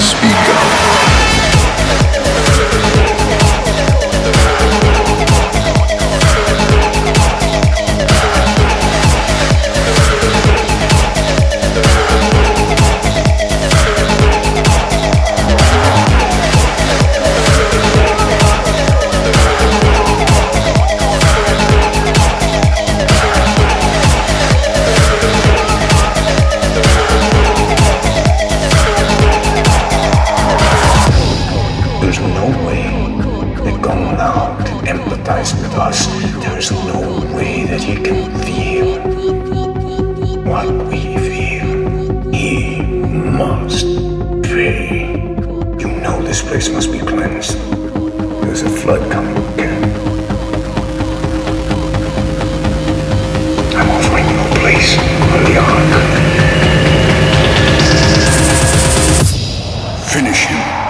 speak up. There's no way that going out can empathize with us. There's no way that he can feel what we feel. He must pay. You know this place must be cleansed. There's a flood coming again. I'm offering you a place on the ark. Finish him.